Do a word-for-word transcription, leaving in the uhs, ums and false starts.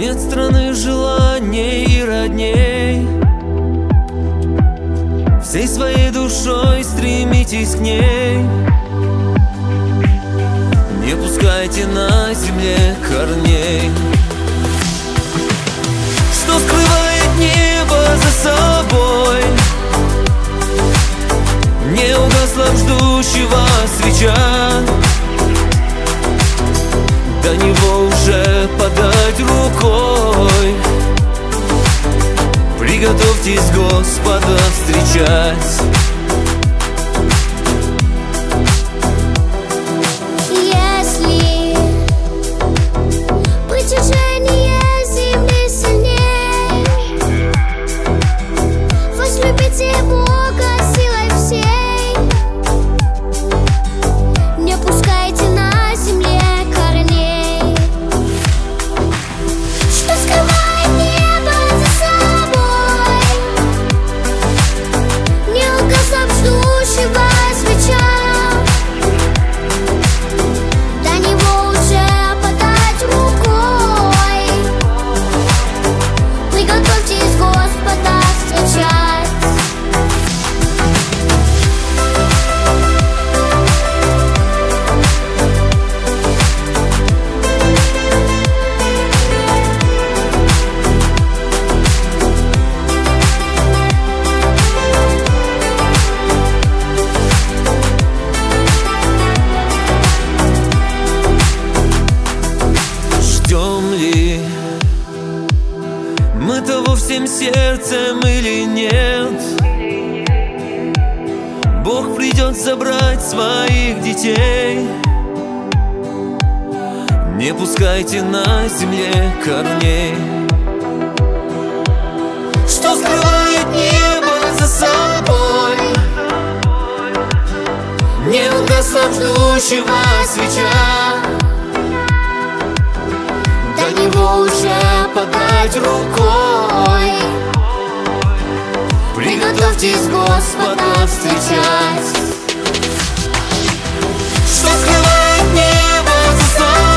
Нет страны желаний и родней. Всей своей душой стремитесь к ней. Не пускайте на земле корней. Что скрывает небо за собой? Не угасла в ждущего свеча. До него уже подать рукой. Приготовьтесь Господа встречать. Если притяжение земли сильней, возлюбите Бога силой всей. Не пускайте на земле корней. Что скрывает небо за собой? Не угасла ждущего свеча. До него уже подать рукой. Приготовьтесь Господа встречать. Ждем ли мы того всем сердцем или нет? Бог придет забрать своих детей. Не пускайте на земле корней. Что скрывает небо за собой? Не угасла ждущего свеча. До него уже подать рукой. Приготовьтесь Господа встречать. Что скрывает небо за собой?